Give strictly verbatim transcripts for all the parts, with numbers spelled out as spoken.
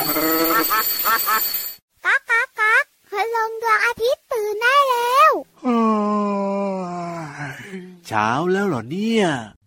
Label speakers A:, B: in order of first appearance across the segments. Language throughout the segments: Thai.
A: ก๊ากก๊ากก๊ากพลังดวงอาทิตย์ตื่นได้แล้ว
B: เช้าแล้วเหรอเนี่ย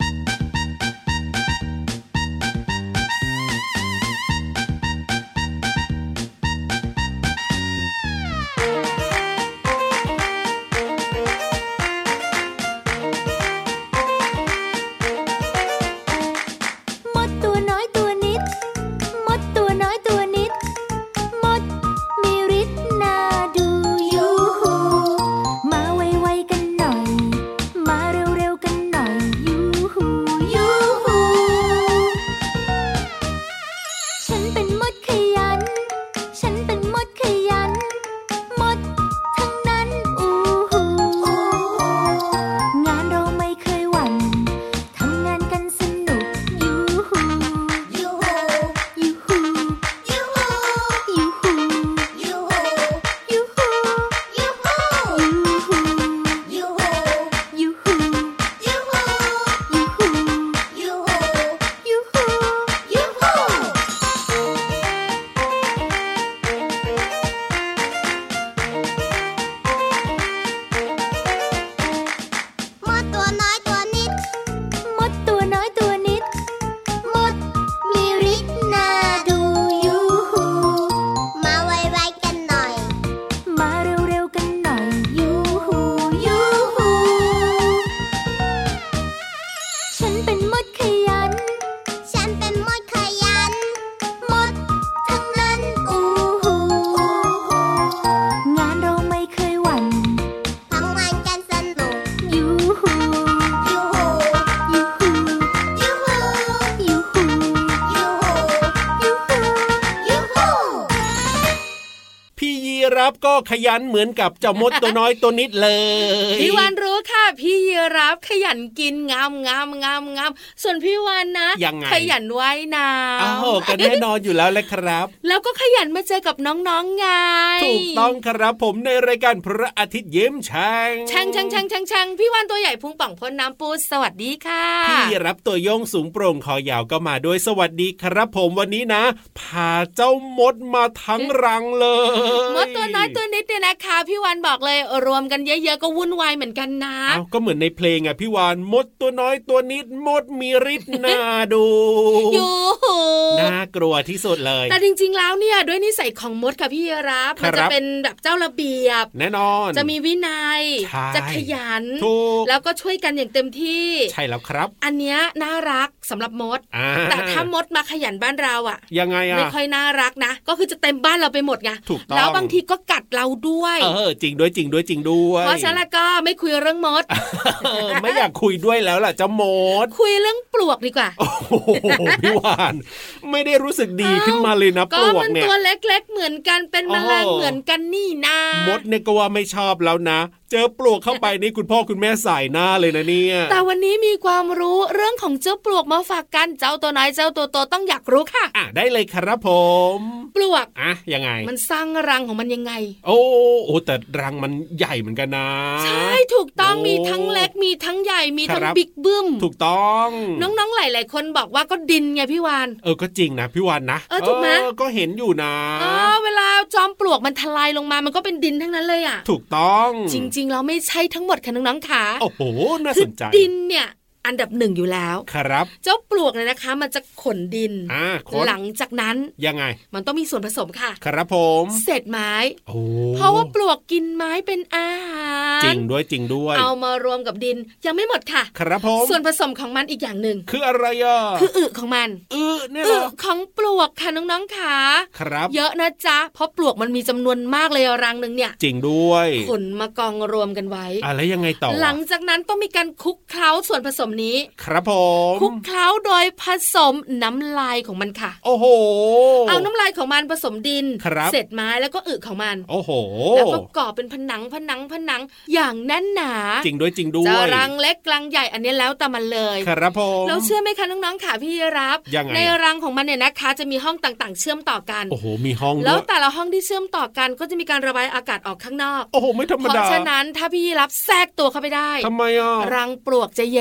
C: ก็ขยันเหมือนกับเจ้ามดตัวน้อยตัวนิดเลย
D: พี่วานรู้ค่ะพี่ยีรับขยันกินงามงามงามงามส่วนพี่วานนะขยันว่ายน้ำ
C: อ้าวก็แน่นอนอยู่แล้วแหละครับ
D: แล้วก็ขยันมาเจอกับน้องๆไง
C: ถูกต้องครับผมในรายการพระอาทิตย์ยิ้มช่าง
D: ช่างช่างช่างช่างช่างพี่วานตัวใหญ่พุงป่องพ้นน้ำปูสวัสดีค่ะ
C: พี่รับตัวโยงสูงโปร่งคอยาวก็มาด้วยสวัสดีครับผมวันนี้นะพาเจ้ามดมาทั้งรังเลย
D: มดตัวน้อยตัวนิดเนี่ยนะคะพี่วานบอกเลยรวมกันเยอะๆก็วุ่นวายเหมือนกันนะ
C: อ้าวก็เหมือนในเพลงอ่ะพี่วานมดตัวน้อยตัวนิดมดมีฤทธิ์น่าดู
D: อยู่
C: น่ากลัวที่สุดเลย
D: แต่จริงๆแล้วเนี่ยด้วยนิสัยของมดค่ะพี่รับมันจะเป็นแบบเจ้าระเบียบ
C: แน่นอน
D: จะมีวินัยจะขยันแล้วก็ช่วยกันอย่างเต็มที่
C: ใช่แล้วครับ
D: อันเนี้ยน่ารักสำหรับมดแต่ถ้ามดมาขยันบ้านเราอ่ะ
C: ยังไงอ่ะ
D: ไม่ค่อยน่ารักนะก็คือจะเต็มบ้านเราไปหมดไงแล้วบางทีก็กัดเราด้วย
C: เออจริงด้วยจริงด้วยจริงด้วย
D: เพราะฉะนั้นก็ไม่คุยเรื่องมด
C: ไม่อยากคุยด้วยแล้วล่ะเจ้ามด
D: คุยเรื่องปลวกดีกว่า
C: โอ้โหพี่วานไม่ได้รู้สึกดีขึ้นมาเลยนะปลวกเนี่ย
D: ก็มันตัวเล็กๆเหมือนกันเป็นแมลงเหมือนกันนี่นาม
C: ดเนี่ยก็ว่าไม่ชอบแล้วนะเจอปลวกเข้าไปนี่คุณพ่อคุณแม่ใส่หน้าเลยนะเนี่ย
D: แต่วันนี้มีความรู้เรื่องของเจ้าปลวกมาฝากกันเจ้าตัวน้อยเจ้าตัวโตต้องอยากรู้ค่ะ
C: อ่ะได้เลยครับผม
D: ปลวก
C: อ่ะยังไง
D: มันสร้างรังของมันยังไง
C: โอ้โอ้แต่รังมันใหญ่เหมือนกันนะ
D: ใช่ถูกต้องมีทั้งเล็กมีทั้งใหญ่มีทั้งบิ๊กบึ้ม
C: ถูกต้อง
D: น้องๆหลายๆคนบอกว่าก็ดินไงพี่วาน
C: เออก็จริงนะพี่วานนะ
D: เออถูกไหม
C: ก็เห็นอยู่นะ
D: เออเวลาจอมปลวกมันทลายลงมามันก็เป็นดินทั้งนั้นเลยอ่ะ
C: ถูกต้อง
D: จริงๆแล้วไม่ใช่ทั้งหมดค่ะน้องๆค่ะ
C: โอ้โหน่าสนใจ
D: ดินเนี่ยอันดับหนึ่งอยู่แล้ว
C: ครับ
D: เจ้าปลวกเนี่ยนะคะมันจะขนดินหลังจากนั้น
C: ยังไง
D: มันต้องมีส่วนผสมค่ะ
C: ครับผม
D: เศษไม้เพราะว่าปลวกกินไม้เป็นอาหาร
C: จริงด้วยจริงด้วย
D: เอามารวมกับดินยังไม่หมดค่ะ
C: ครับผม
D: ส่วนผสมของมันอีกอย่างหนึ่ง
C: คืออะไรอ่ะ
D: คืออึของมัน
C: อึเนี่ยเหรอ
D: อึของปลวกค่ะน้องๆค่ะ
C: ครับ
D: เยอะนะจ๊ะเพราะปลวกมันมีจำนวนมากเลยรังนึงเนี่ย
C: จริงด้วย
D: ขนมากองรวมกันไว้
C: อ่ะแล้วยังไงต่อ
D: หลังจากนั้นต้องมีการคลุกเคล้าส่วนผสมนี้
C: ครับผม
D: คลุกเคล้าโดยผสมน้ำลายของมันค่ะ
C: โอ้โห
D: เอาน้ำลายของมันผสมดินเศษไม้แล้วก็อึของมัน
C: โอ้โห
D: แล้วก็ก่อเป็นผนังผนังผนังอย่างแน่นหนา
C: จริงด้วยจริงด้วย
D: จะรังเล็กรังใหญ่อันนี้แล้วแต่มันเลย
C: ครับผม
D: แล้วเชื่อไหมคะน้องๆค่ะพี่รับในรังของมันเนี่ยนะคะจะมีห้องต่างๆเชื่อมต่อกัน
C: โอ้โหมีห้อง
D: แล้วแต่ละห้องที่เชื่อมต่อกันก็จะมีการระบายอากาศออกข้างนอก
C: โอ้โหไม่ธรรมดา
D: เพราะฉะนั้นถ้าพี่รับแทรกตัวเข้าไปได้
C: ทำไมอ่ะ
D: รังปลวกจะเย็นม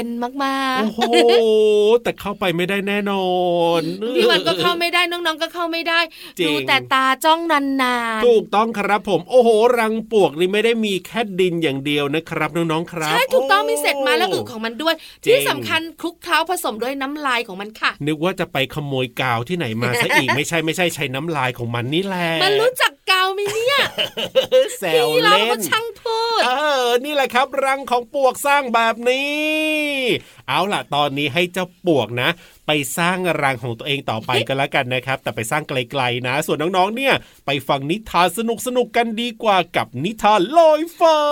D: มา
C: โอ้โหแต่เข้าไปไม่ได้แน่นอน
D: พี่วันก็เข้าไม่ได้น้องๆก็เข้าไม่ได้ดูแต่ตาจ้องนาน
C: ๆถูกต้องครับผมโอ้โหรังปลวกนี่ไม่ได้มีแค่ดินอย่างเดียวนะครับน้องๆครับ
D: ใช่ถูกต้องมีเศษไม้และอึของมันด้วยที่สำคัญคลุกเคล้าผสมด้วยน้ำลายของมันค่ะ
C: นึกว่าจะไปขโมยกาวที่ไหนมาซะอีก ไม่ใช่ไม่ใช่ใช้น้ำลายของมันนี่แหละ
D: มันรู้จักกาวไหมเนี่ย
C: แซวเล่น
D: ช่างพูด
C: เออนี่แหละครับรังของปลวกสร้างแบบนี้เอาล่ะตอนนี้ให้เจ้าปลวกนะไปสร้างรังของตัวเองต่อไปกันแล้วกันนะครับแต่ไปสร้างไกลๆนะส่วนน้องๆเนี่ยไปฟังนิทานสนุกๆกันดีกว่ากับนิทานลอยฟ้า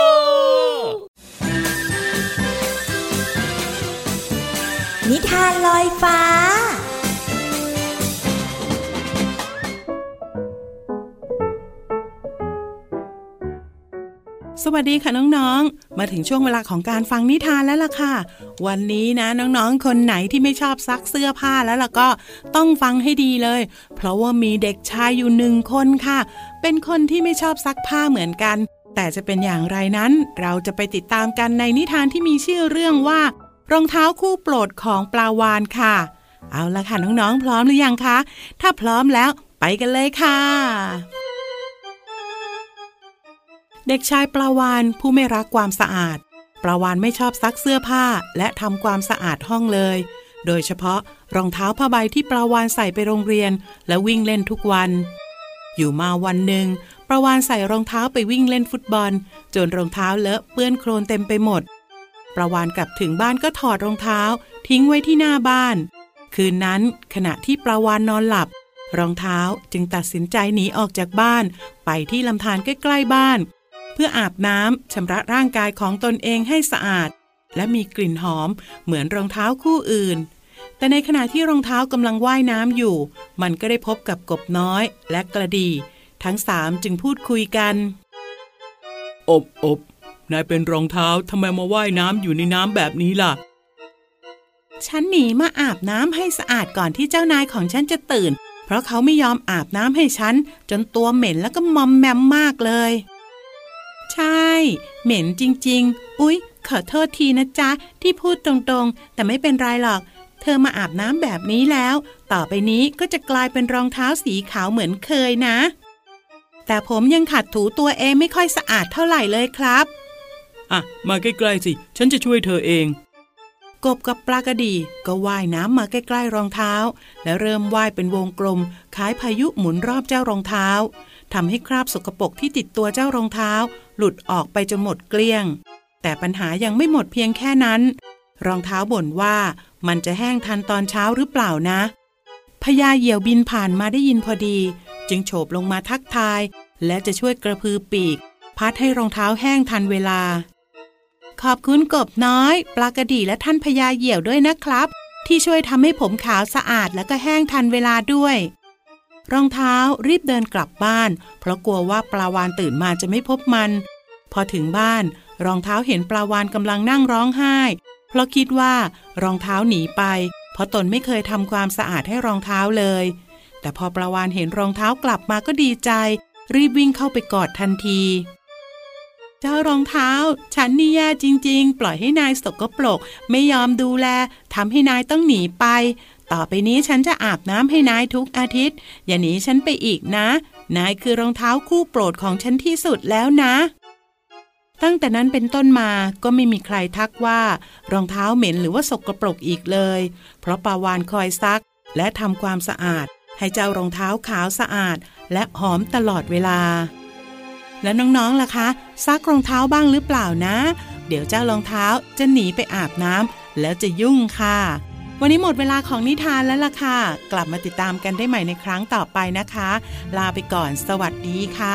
E: นิทานลอยฟ้า
F: สวัสดีค่ะน้องๆมาถึงช่วงเวลาของการฟังนิทานแล้วล่ะค่ะวันนี้นะน้องๆคนไหนที่ไม่ชอบซักเสื้อผ้าแล้วล่ะก็ต้องฟังให้ดีเลยเพราะว่ามีเด็กชายอยู่หนึ่งคนค่ะเป็นคนที่ไม่ชอบซักผ้าเหมือนกันแต่จะเป็นอย่างไรนั้นเราจะไปติดตามกันในนิทานที่มีชื่อเรื่องว่ารองเท้าคู่โปรดของปลาวาฬค่ะเอาล่ะค่ะน้องๆพร้อมหรือยังคะถ้าพร้อมแล้วไปกันเลยค่ะเด็กชายปลาวาฬผู้ไม่รักความสะอาดปลาวาฬไม่ชอบซักเสื้อผ้าและทำความสะอาดห้องเลยโดยเฉพาะรองเท้าผ้าใบที่ปลาวาฬใส่ไปโรงเรียนและวิ่งเล่นทุกวันอยู่มาวันหนึ่งปลาวาฬใส่รองเท้าไปวิ่งเล่นฟุตบอลจนรองเท้าเลอะเปื้อนโคลนเต็มไปหมดปลาวาฬกลับถึงบ้านก็ถอดรองเท้าทิ้งไว้ที่หน้าบ้านคืนนั้นขณะที่ปลาวาฬนอนหลับรองเท้าจึงตัดสินใจหนีออกจากบ้านไปที่ลำธารใกล้ๆบ้านเพื่ออาบน้ำชำระร่างกายของตนเองให้สะอาดและมีกลิ่นหอมเหมือนรองเท้าคู่อื่นแต่ในขณะที่รองเท้ากำลังว่ายน้ำอยู่มันก็ได้พบกับกบน้อยและกระดี่ทั้งสามจึงพูดคุยกันอบอบนายเป็นรองเท้าทำไมมาว่ายน้ำอยู่ในน้ำแบบนี้ล่ะฉันหนีมาอาบน้ำให้สะอาดก่อนที่เจ้านายของฉันจะตื่นเพราะเขาไม่ยอมอาบน้ำให้ฉันจนตัวเหม็นแล้วก็มอมแมมมากเลยใช่เหม็นจริงๆอุ๊ยขอโทษทีนะจ๊ะที่พูดตรงๆแต่ไม่เป็นไรหรอกเธอมาอาบน้ำแบบนี้แล้วต่อไปนี้ก็จะกลายเป็นรองเท้าสีขาวเหมือนเคยนะแต่ผมยังขัดถูตัวเองไม่ค่อยสะอาดเท่าไหร่เลยครับอ่ะมาใกล้ๆสิฉันจะช่วยเธอเองกบกับปลากระดีก็ว่ายน้ำมาใกล้ๆรองเท้าและเริ่มว่ายเป็นวงกลมคล้ายพายุหมุนรอบเจ้ารองเท้าทำให้คราบสกปรกที่ติดตัวเจ้ารองเท้าหลุดออกไปจนหมดเกลี้ยงแต่ปัญหายังไม่หมดเพียงแค่นั้นรองเท้าบ่นว่ามันจะแห้งทันตอนเช้าหรือเปล่านะพญาเหยี่ยวบินผ่านมาได้ยินพอดีจึงโฉบลงมาทักทายและจะช่วยกระพือปีกพัดให้รองเท้าแห้งทันเวลาขอบคุณกบน้อยปลากระดีและท่านพญาเหยี่ยวด้วยนะครับที่ช่วยทำให้ผมขาวสะอาดและก็แห้งทันเวลาด้วยรองเท้ารีบเดินกลับบ้านเพราะกลัวว่าปลาวาฬตื่นมาจะไม่พบมันพอถึงบ้านรองเท้าเห็นปลาวาฬกำลังนั่งร้องไห้เพราะคิดว่ารองเท้าหนีไปเพราะตนไม่เคยทำความสะอาดให้รองเท้าเลยแต่พอปลาวาฬเห็นรองเท้ากลับมาก็ดีใจรีบวิ่งเข้าไปกอดทันทีเจ้ารองเท้าฉันนี่แย่จริงๆปล่อยให้นายสกปรกไม่ยอมดูแลทำให้นายต้องหนีไปต่อไปนี้ฉันจะอาบน้ำให้นายทุกอาทิตย์อย่าหนีฉันไปอีกนะนายคือรองเท้าคู่โปรดของฉันที่สุดแล้วนะตั้งแต่นั้นเป็นต้นมาก็ไม่มีใครทักว่ารองเท้าเหม็นหรือว่าสกปรกอีกเลยเพราะปลาวาฬคอยซักและทำความสะอาดให้เจ้ารองเท้าขาวสะอาดและหอมตลอดเวลาและน้องๆล่ะคะซักรองเท้าบ้างหรือเปล่านะเดี๋ยวเจ้ารองเท้าจะหนีไปอาบน้ำแล้วจะยุ่งค่ะวันนี้หมดเวลาของนิทานแล้วล่ะค่ะกลับมาติดตามกันได้ใหม่ในครั้งต่อไปนะคะลาไปก่อนสวัสดีค่ะ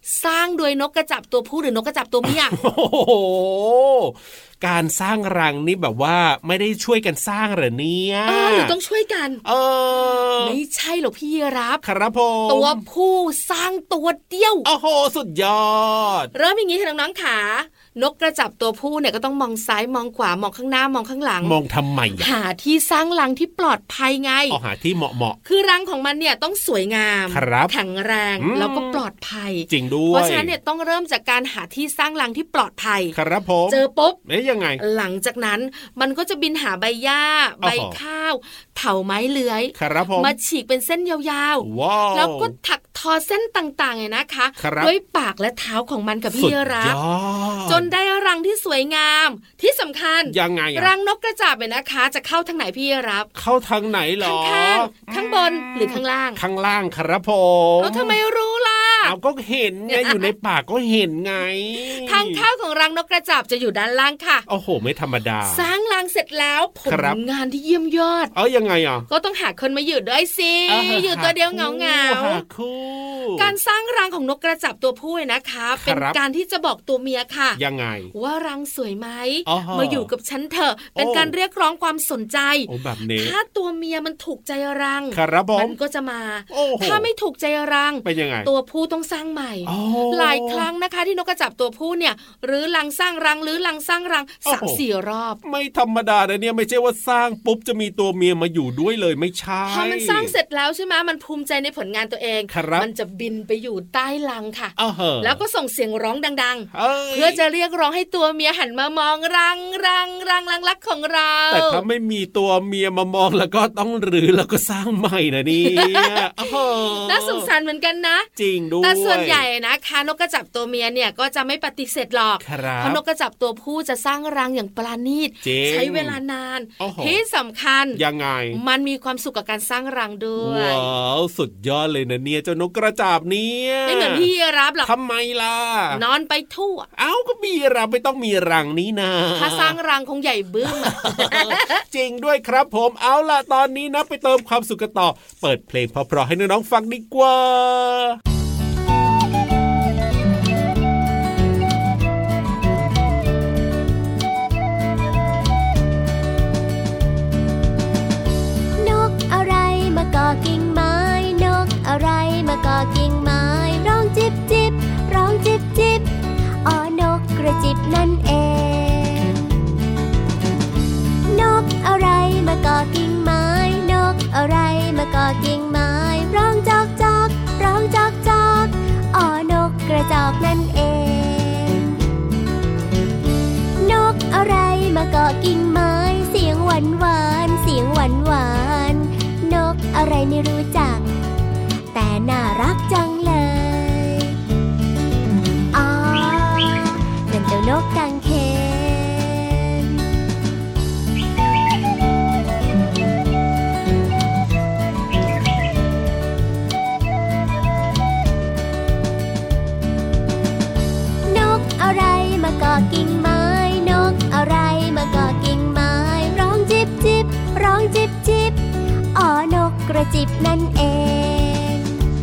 D: สร้างโดยนกกระจับตัวผู้หรือนกกระจับตัวเมีย
C: โอ้โหการสร้างรังนี่แบบว่าไม่ได้ช่วยกันสร้างเหรอเนี่ย
D: เออหรือต้องช่วยกัน
C: เออ
D: ไม่ใช่หรอกพี่รับ
C: ครับผม
D: ตัวผู้สร้างตัวเดียว
C: โอ้โหสุดยอด
D: เริ่มอย่างนี้ค่ะน้องๆขานกกระจับตัวผู้เนี่ยก็ต้องมองซ้ายมองขวามองข้างหน้ามองข้างหลัง
C: มองทำไม
D: หาที่สร้างรังที่ปลอดภัยไง
C: เอาหาที่เหมาะ
D: ๆคือรังของมันเนี่ยต้องสวยงามแข็งแรงแล้วก็ปลอดภัย
C: จริงด้วย
D: เพราะฉะนั้นเนี่ยต้องเริ่มจากการหาที่สร้างรังที่ปลอดภัย
C: ครับผม
D: เจอปุ๊บ
C: เอ๊ยยังไง
D: หลังจากนั้นมันก็จะบินหาใบหญ้าใบข้าวเถาไม้เลื้อยมาฉีกเป็นเส้นยาวๆแล้วก็ถักทอเส้นต่างๆเนี่ยนะคะด้วยปากและเท้าของมันกับพี่รับจนได้รังที่สวยงามที่สำคัญ
C: ยังไง
D: รังนกกระจาบเนี่ยนะคะจะเข้าทางไหนพี่รับ
C: เข้าทางไหนหรอ
D: ข้างๆข้างบนหรือข้างล่าง
C: ข้างล่างครับผม
D: แล้วทำไมรู้ล่ะ
C: เอาก็เห็นไงอยู่ในปากก็เห็นไง
D: ทางเข้าของรังนกกระจาบจะอยู่ด้านล่างค่ะ
C: โอ้โหไม่ธรรมดา
D: สร้างรังเสร็จแล้วผลงานที่เยี่ยมยอด
C: เอ้ยยังไงอ่ะ
D: ก็ต้องหาคนมาอยู่ด้วยสิอยู่ตัวเดียวเหงาเหงาการสร้างรังของนกกระจาบตัวผู้นะคะเป็นการที่จะบอกตัวเมียค่ะ
C: ยังไง
D: ว่ารังสวยไหมมาอยู่กับฉันเถอะเป็นการเรียกร้องความสนใจถ้าตัวเมียมันถูกใจรังมันก็จะมาถ้าไม่ถูกใจรัง
C: เป็นยังไง
D: ตัวผู้ต้องสร้างใหม่หลายครั้งนะคะที่นกกระจาบตัวผู้เนี่ยหรือรังสร้างรังหรือรังสร้างรังสักสี่รอบ
C: ไม่ธรรมดาเลยเนี่ยไม่ใช่ว่าสร้างปุ๊บจะมีตัวเมียมาอยู่ด้วยเลยไม่ใช่
D: พอมันสร้างเสร็จแล้วใช่ไหมมันภูมิใจในผลงานตัวเองมันจะบินไปอยู่ใต้รังค่ะแล้วก็ส่งเสียงร้องดังๆเพื่อจะเรียกร้องให้ตัวเมียหันมามองรังรังรังรังรักของเรา
C: แต่ถ้าไม่มีตัวเมียมามองแล้วก็ต้องรื้อแล้วก็สร้างใหม่นะนี่
D: น่าสงสารเหมือนกันนะ
C: จริงด้วย
D: แต่ส่วนใหญ่นะคะนกกระจับตัวเมียเนี่ยก็จะไม่ปฏิเสธหรอกเพราะนกกระจับตัวผู้จะสร้างรังอย่างปราณีตใช้เวลานานที่สำคัญ
C: ยังไง
D: มันมีความสุขกับการสร้างรังด้วย
C: ว้าวสุดยอดเลยนะเนี่ยเจ้านกกระจาบเนี่ย
D: ไม่เหมือนพี่รับหรอก
C: ทำไมล่ะ
D: นอนไปทั่ว
C: เอ้าก็มีรังไม่ต้องมีรังนี้นะ
D: ถ้าสร้างรังคงใหญ่บึ้ม
C: จริงด้วยครับผมเอาล่ะตอนนี้นะไปเติมความสุขกันต่อเปิดเพลงเพราะๆให้น้องๆฟังดีกว่
E: านกอะไรมาเกาะกิ่งไม้นกอะไรมาเกาะกิ่งไม้ร้องจิบจิบร้องจิบจิบอ๋อนกกระจิบนั่นเองนกอะไรมาเกาะกิ่งไม้นกอะไรมาเกาะกิ่งไม้ร้องจอกจอกร้องจอกจอกอ๋อนกกระจอกนั่นเองนกอะไรมาเกาะกิ่งไม้เสียงหวานหวานเสียงหวานหวานนกอะไรไม่รู้จักแต่น่ารักจังเลยอ๋อนั่นเจ้านกกังเขนนกอะไรมาเกาะกิ่งไม้นกอะไรมาเกาะกิ่งไม้ร้องจิบจิบร้องจิบจิบอ๋อนกกระจิบนั่นเอง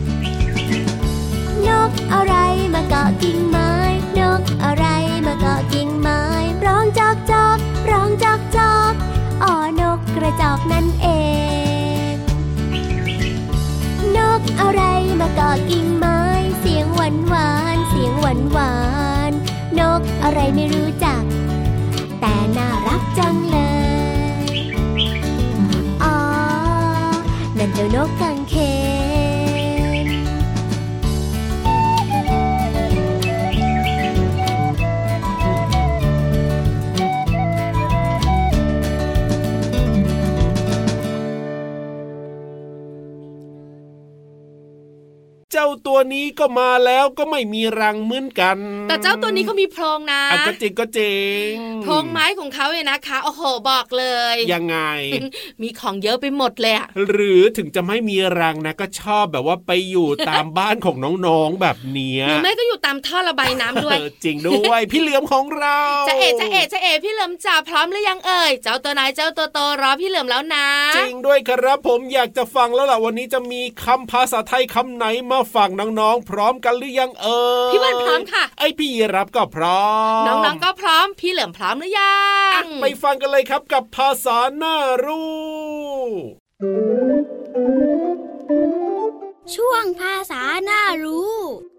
E: นกอะไรมาเกาะกิ่งไม้นกอะไรมาเกาะกิ่งไม้ร้องจอกจอกร้องจอกจอกอ๋อนกกระจอกนั่นเองนกอะไรมาเกาะกิ่งไม้เสียงหวานหวานเสียงหวานหวานนกอะไรไม่รู้จักแต่น่ารักจังเลยอ๋อนั่นเจ้านกกังเขน
C: เจ้าตัวนี้ก็มาแล้วก็ไม่มีรังเหมือนกัน
D: แต่เจ้าตัวนี้เขามีโพรงนะ
C: อ่ะก็จริงก็จริง
D: โพรงไม้ของเขาเนี่ยนะคะโอ้โหบอกเลย
C: ยังไง
D: มีของเยอะไปหมดเลย
C: หรือถึงจะไม่มีรังนะก็ชอบแบบว่าไปอยู่ตามบ้านของน้องๆแบบเนี้ย
D: หรือไม่ก็อยู่ตามท่อระบายน้ำด้วย
C: จริงด้วยพี่เหลือมของเรา
D: จะเอ๋จะเอ๋จะเอ๋พี่เหลือมจ่าพร้อมหรือยังเอ่ยเจ้าตัวไหนเจ้าตัวโตรอพี่เหลือมแล้วนะ
C: จริงด้วยครับผมอยากจะฟังแล้วล่ะวันนี้จะมีคำภาษาไทยคำไหนมาฟังน้องๆพร้อมกันหรือยังเอ่ย
D: พี่วันพร้อมค่ะ
C: ไอพี่รับก็พร้อม
D: น้องๆก็พร้อมพี่เหลิมพร้อมหรือยัง
C: ไปฟังกันเลยครับกับภาษาน่ารู้
A: ช่วงภาษาน่ารู้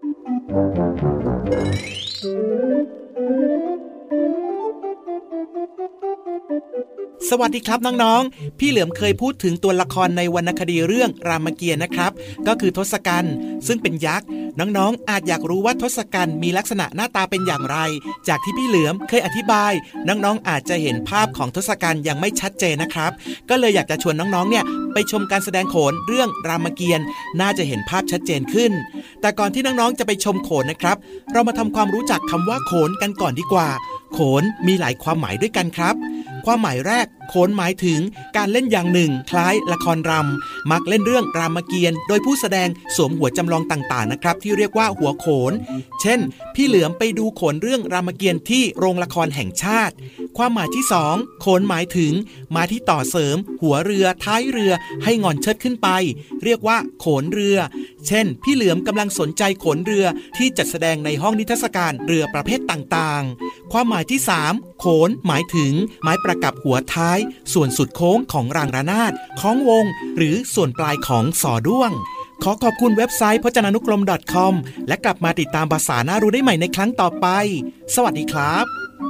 G: สวัสดีครับน้องๆพี่เหลือมเคยพูดถึงตัวละครในวรรณคดีเรื่องรามเกียรติ์นะครับก็คือทศกัณฐ์ซึ่งเป็นยักษ์น้องๆอาจอยากรู้ว่าทศกัณฐ์มีลักษณะหน้าตาเป็นอย่างไรจากที่พี่เหลือมเคยอธิบายน้องๆอาจจะเห็นภาพของทศกัณฐ์ยังไม่ชัดเจนนะครับก็เลยอยากจะชวนน้องๆเนี่ยไปชมการแสดงโขนเรื่องรามเกียรติ์น่าจะเห็นภาพชัดเจนขึ้นแต่ก่อนที่น้องๆจะไปชมโขนนะครับเรามาทำความรู้จักคำว่าโขนกันก่อนดีกว่าโขนมีหลายความหมายด้วยกันครับความหมายแรกโขนหมายถึงการเล่นอย่างหนึ่งคล้ายละครรำมักเล่นเรื่องรามเกียรติ์โดยผู้แสดงสวมหัวจำลองต่างๆนะครับที่เรียกว่าหัวโขนเช่นพี่เหลือมไปดูโขนเรื่องรามเกียรติ์ที่โรงละครแห่งชาติความหมายที่สองโขนหมายถึงมาที่ต่อเสริมหัวเรือท้ายเรือให้งอนเชิดขึ้นไปเรียกว่าโขนเรือเช่นพี่เหลือมกำลังสนใจโขนเรือที่จัดแสดงในห้องนิทรรศการเรือประเภทต่างๆความหมายที่สามโขนหมายถึงไม้ประกับหัวท้ายส่วนสุดโค้งของรางระนาดคล้องวงหรือส่วนปลายของสอด้วงขอขอบคุณเว็บไซต์พจนานุกรม .com และกลับมาติดตามภาษาน่ารู้ได้ใหม่ในครั้งต่อไปสวัสดีครับ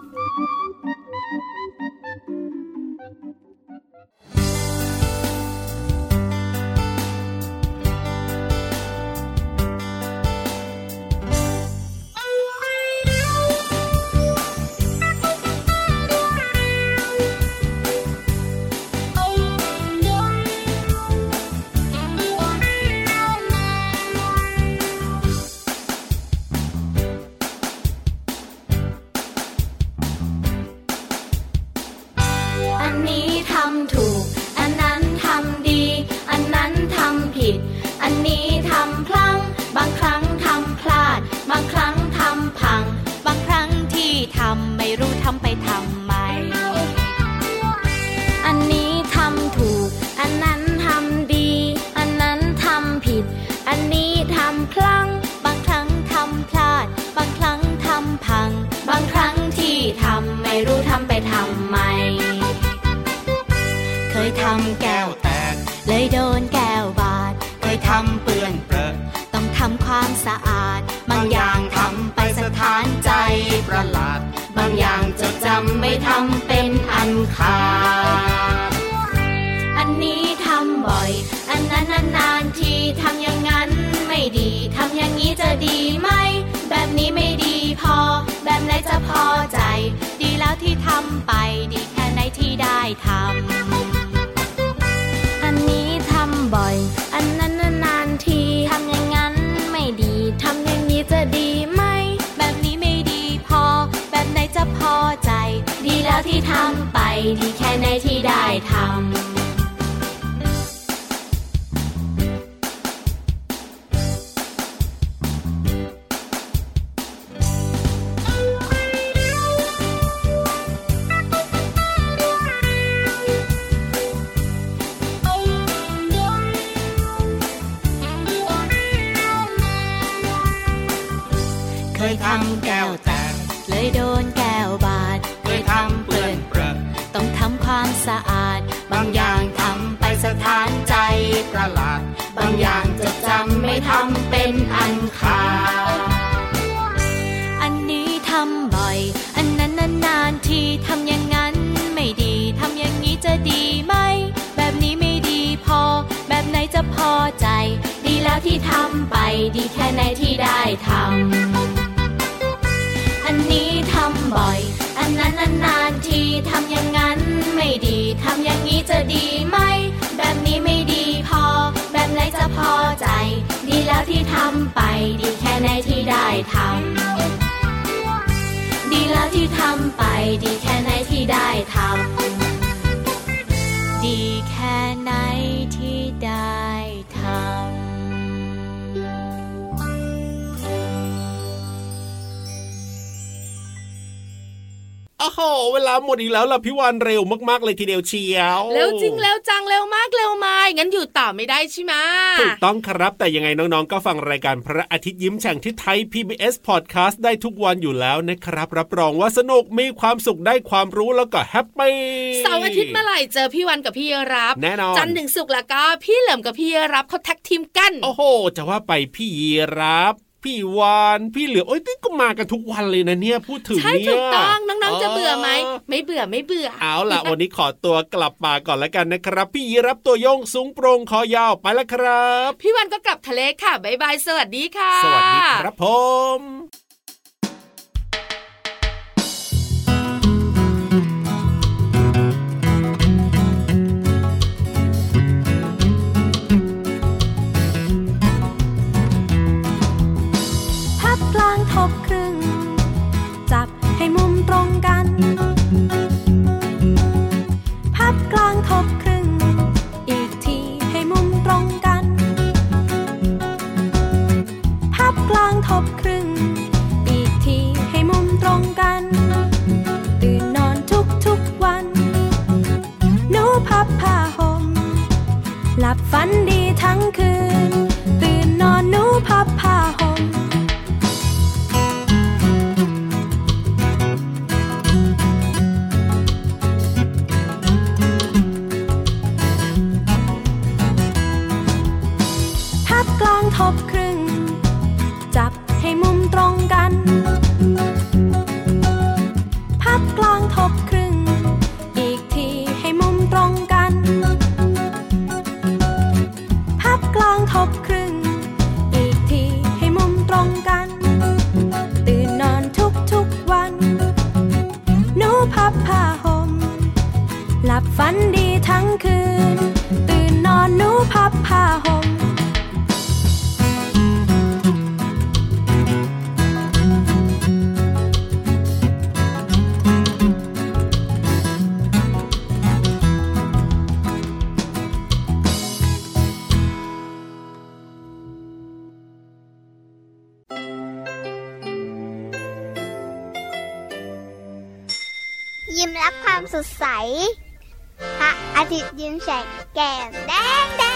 H: ไม่ทำเป็นอันขาดอันนี้ทำบ่อยอันนั้นนานๆทีทำอย่างนั้นไม่ดีทำอย่างนี้จะดีไหมแบบนี้ไม่ดีพอแบบไหนจะพอใจดีแล้วที่ทำไปดีแค่ไหนที่ได้ทำอันนี้ทำบ่อยอันนั้นนานๆทีทำอย่างนั้นไม่ดีทำอย่างนี้จะดีไหมแบบนี้ไม่ดีพอแบบไหนจะพอใจดีแล้วที่ทำไปดีแค่ไหนที่ได้ทำเคยทำแก้วแตกเลยโดนแก้วบาดเคยทำเปื้อนเปรอะต้องทำความสะอาดบางอย่างทำไปสถานใจประหลาดบางอย่างจะจำไม่ทำเป็นอันขาดอันนี้ทำบ่อยอันนั้นนานๆทีทำอย่างนั้นไม่ดีทำอย่างนี้จะดีไหมแบบนี้ไม่ดีพอแบบไหนจะพอใจดีแล้วที่ทำไปดีแค่ไหนที่ได้ทำอันนี้ทำบ่อยอันนั้นนานๆทีทำอย่างนั้นไม่ดีทำอย่างนี้จะดีไหมแบบนี้ไม่ดีพอแบบไหนจะพอใจดีแล้วที่ทำไปดีแค่ไหนที่ได้ทำดีแล้วที่ทำไปดีแค่ไหนที่ได้ทำดีแค่ไหนที่ได้ทำ
C: โอ้โหเวลาหมดอีกแล้วล่ะพี่วานเร็วมากๆเลยทีเดียวเชียว
D: เร็วจริงเร็วจังเร็วมากเร็วมางั้นอยู่ต่อไม่ได้ใช่ไหม
C: ถูกต้องครับแต่ยังไงน้องๆก็ฟังรายการพระอาทิตย์ยิ้มแฉ่งที่ไทย พี บี เอส Podcast ได้ทุกวันอยู่แล้วนะครับรับรองว่าสนุกมีความสุขได้ความรู้แล้วก็แฮปปี้
D: เสาร์อาทิตย์เมื่อไหร่เจอพี่วันกับพี่รับ
C: แน่นอน
D: จันทร์ถึงศุกร์แล้วก็พี่เหลิมกับพี่รับเขาแท็กทีมกัน
C: โอ้โหจะว่าไปพี่รับพี่วานพี่เหลือโอ้ยนี่ก็มากันทุกวันเลยนะเนี่ยพูดถึงเนี่ย
D: ใช่ถูกต้องน้องๆจะเบื่อไหมไม่เบื่อไม่เบื่อ
C: เอาล่ะ วันนี้ขอตัวกลับป่าก่อนแล้วกันนะครับพี่ยีรับตัวโยงสูงโปร่งคอยาวไปแล้วครับ
D: พี่วันก็กลับทะเลค่ะบ๊ายบายสวัสดีค่ะ
C: สวัสดีครับผม
I: ทบครึ่งจับให้มุมตรงกันพับกลางทบครึ่งอีกทีให้มุมตรงกันพับกลางทบครึ่งอีกทีให้มุมตรงกันตื่นนอนทุกทุกวันหนูพับผ้าห่มหลับฝันดีทั้งคืนตื่นนอนหนูพับผ้าห่มทบครึ่งจับให้มุมตรงกันพับกลางทบครึ่งอีกทีให้มุมตรงกันพับกลางทบครึ่งอีกทีให้มุมตรงกันตื่นนอนทุกทุกวันหนูพับผ้าห่มหลับฝันดีทั้งคืนตื่นนอนหนูพับผ้าห่ม
A: ยิ้มรับความสดใสพระอาทิตย์ยิ้มแฉกแก้มแดงแด